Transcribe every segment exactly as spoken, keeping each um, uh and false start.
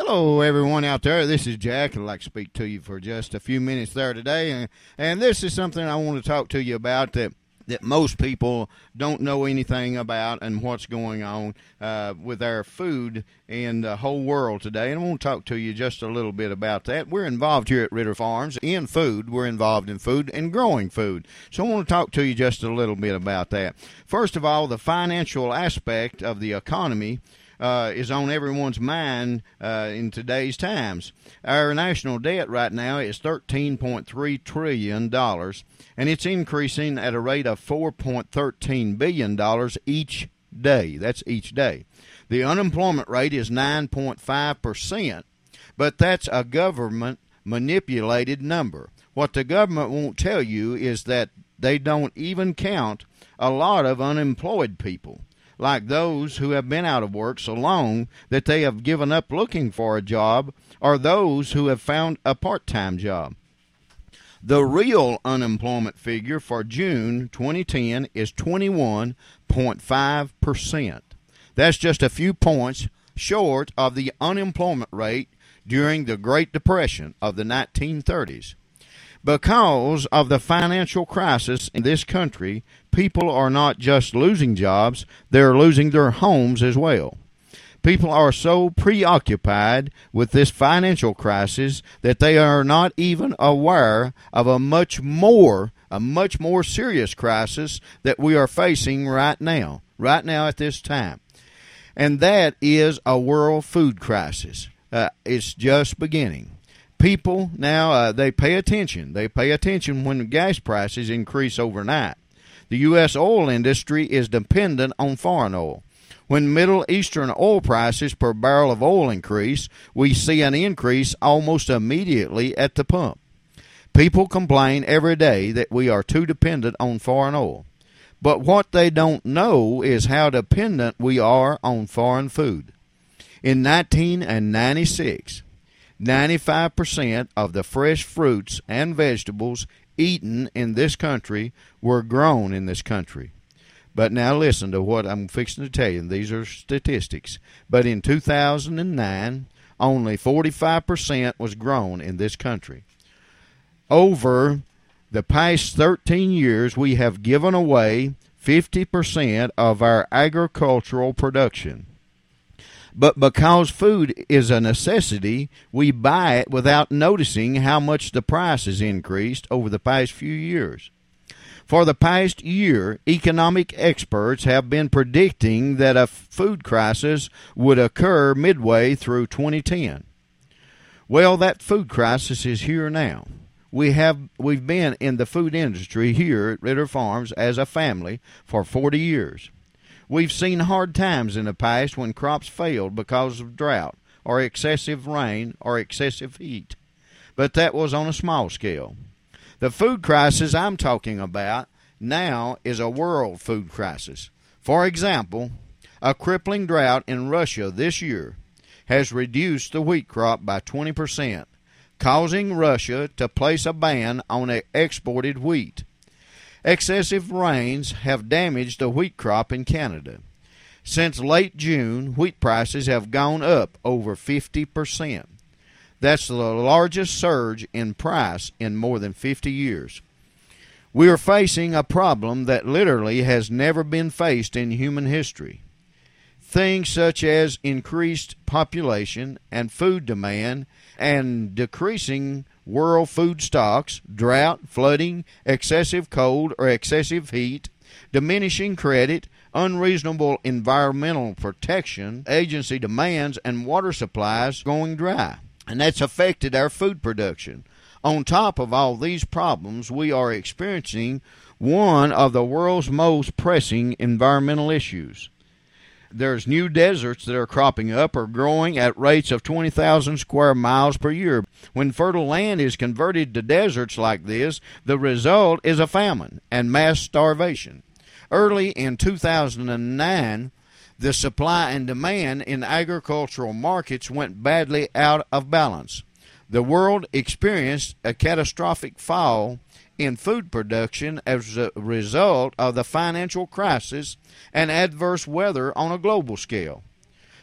Hello, everyone out there. This is Jack. I'd like to speak to you for just a few minutes there today. And, and this is something I want to talk to you about that, that most people don't know anything about and what's going on uh, with our food in the whole world today. And I want to talk to you just a little bit about that. We're involved here at Ritter Farms in food. We're involved in food and growing food. So I want to talk to you just a little bit about that. First of all, the financial aspect of the economy Uh, is on everyone's mind uh, in today's times. Our national debt right now is thirteen point three trillion dollars, and it's increasing at a rate of four point one three billion dollars each day. That's each day. The unemployment rate is nine point five percent, but that's a government-manipulated number. What the government won't tell you is that they don't even count a lot of unemployed people, like those who have been out of work so long that they have given up looking for a job, or those who have found a part-time job. The real unemployment figure for June twenty ten is twenty-one point five percent. That's just a few points short of the unemployment rate during the Great Depression of the nineteen thirties. Because of the financial crisis in this country, people are not just losing jobs, they're losing their homes as well. People are so preoccupied with this financial crisis that they are not even aware of a much more, a much more serious crisis that we are facing right now, right now at this time. And that is a world food crisis. Uh, it's just beginning. People now, uh, they pay attention. They pay attention when gas prices increase overnight. The U S oil industry is dependent on foreign oil. When Middle Eastern oil prices per barrel of oil increase, we see an increase almost immediately at the pump. People complain every day that we are too dependent on foreign oil. But what they don't know is how dependent we are on foreign food. In nineteen ninety-six, ninety-five percent of the fresh fruits and vegetables eaten in this country were grown in this country. But now listen to what I'm fixing to tell you. These are statistics. But in two thousand nine, only forty-five percent was grown in this country. Over the past thirteen years, we have given away fifty percent of our agricultural production. But because food is a necessity, we buy it without noticing how much the price has increased over the past few years. For the past year, economic experts have been predicting that a food crisis would occur midway through twenty ten. Well, that food crisis is here now. We have, we've been in the food industry here at Ritter Farms as a family for forty years. We've seen hard times in the past when crops failed because of drought or excessive rain or excessive heat, but that was on a small scale. The food crisis I'm talking about now is a world food crisis. For example, a crippling drought in Russia this year has reduced the wheat crop by twenty percent, causing Russia to place a ban on exported wheat. Excessive rains have damaged the wheat crop in Canada. Since late June, wheat prices have gone up over fifty percent. That's the largest surge in price in more than fifty years. We are facing a problem that literally has never been faced in human history. Things such as increased population and food demand and decreasing world food stocks, drought, flooding, excessive cold or excessive heat, diminishing credit, unreasonable environmental protection, agency demands, and water supplies going dry. And that's affected our food production. On top of all these problems, we are experiencing one of the world's most pressing environmental issues. There's new deserts that are cropping up or growing at rates of twenty thousand square miles per year. When fertile land is converted to deserts like this, the result is a famine and mass starvation. Early in two thousand nine, the supply and demand in agricultural markets went badly out of balance. The world experienced a catastrophic fall in food production as a result of the financial crisis and adverse weather on a global scale.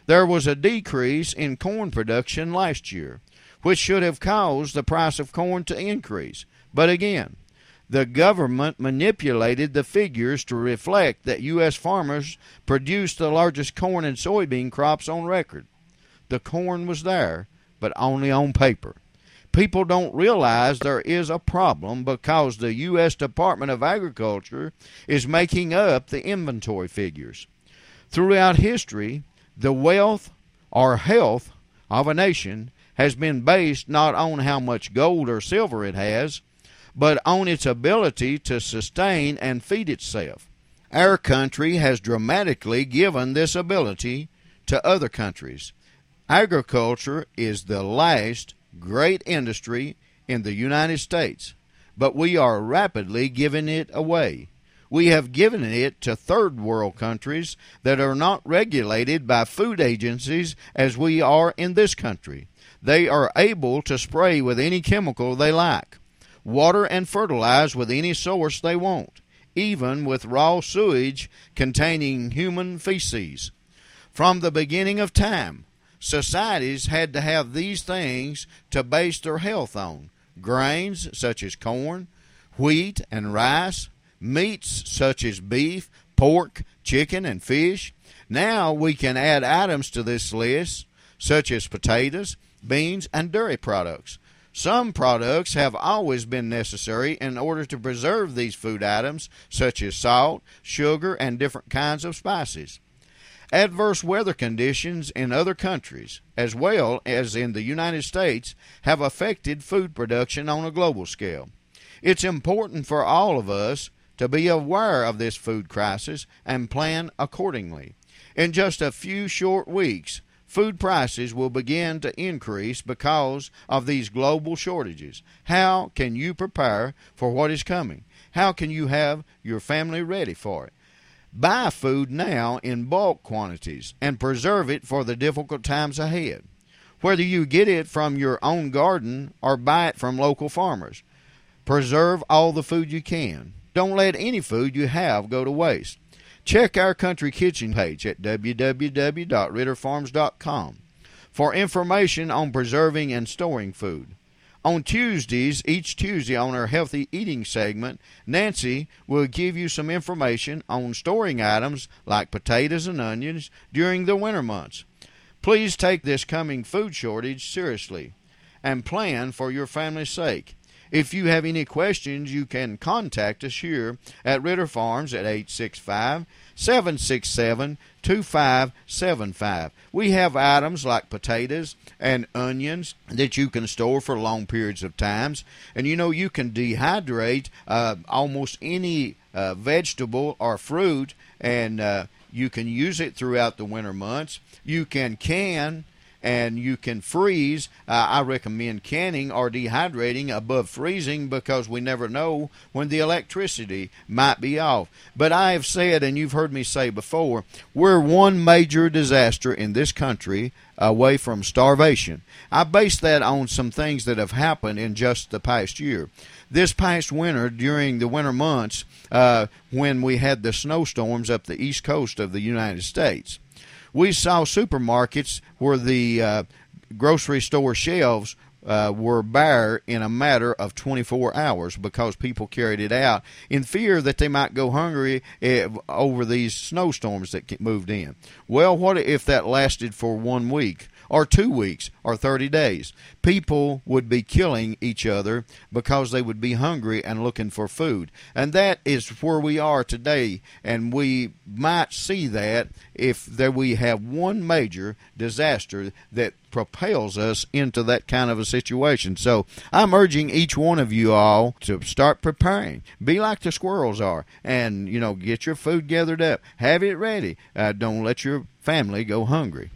There was a decrease in corn production last year, which should have caused the price of corn to increase. But again, the government manipulated the figures to reflect that U S farmers produced the largest corn and soybean crops on record. The corn was there, but only on paper. People don't realize there is a problem because the U S Department of Agriculture is making up the inventory figures. Throughout history, the wealth or health of a nation has been based not on how much gold or silver it has, but on its ability to sustain and feed itself. Our country has dramatically given this ability to other countries. Agriculture is the last great industry in the United States, but we are rapidly giving it away. We have given it to third world countries that are not regulated by food agencies as we are in this country. They are able to spray with any chemical they like, water and fertilize with any source they want, even with raw sewage containing human feces. From the beginning of time, societies had to have these things to base their health on: grains such as corn, wheat and rice, meats such as beef, pork, chicken, and fish. Now we can add items to this list such as potatoes, beans, and dairy products. Some products have always been necessary in order to preserve these food items, such as salt, sugar, and different kinds of spices. Adverse weather conditions in other countries, as well as in the United States, have affected food production on a global scale. It's important for all of us to be aware of this food crisis and plan accordingly. In just a few short weeks, food prices will begin to increase because of these global shortages. How can you prepare for what is coming? How can you have your family ready for it? Buy food now in bulk quantities and preserve it for the difficult times ahead. Whether you get it from your own garden or buy it from local farmers, preserve all the food you can. Don't let any food you have go to waste. Check our Country Kitchen page at w w w dot ritter farms dot com for information on preserving and storing food. On Tuesdays, each Tuesday on our Healthy Eating segment, Nancy will give you some information on storing items like potatoes and onions during the winter months. Please take this coming food shortage seriously and plan for your family's sake. If you have any questions, you can contact us here at Ritter Farms at eight six five, seven six seven, two five seven five. We have items like potatoes and onions that you can store for long periods of times. And you know, you can dehydrate uh, almost any uh, vegetable or fruit, and uh, you can use it throughout the winter months. You can can and you can freeze. Uh, I recommend canning or dehydrating above freezing because we never know when the electricity might be off. But I have said, and you've heard me say before, we're one major disaster in this country away from starvation. I base that on some things that have happened in just the past year. This past winter, during the winter months, uh, when we had the snowstorms up the east coast of the United States, we saw supermarkets where the uh, grocery store shelves uh, were bare in a matter of twenty-four hours because people carried it out in fear that they might go hungry uh, over these snowstorms that moved in. Well, what if that lasted for one week or two weeks or thirty days? People would be killing each other because they would be hungry and looking for food. And that is where we are today, and we might see that if there we have one major disaster that propels us into that kind of a situation. So I'm urging each one of you all to start preparing. Be like the squirrels are, and, you know, get your food gathered up. Have it ready. Uh, don't let your family go hungry.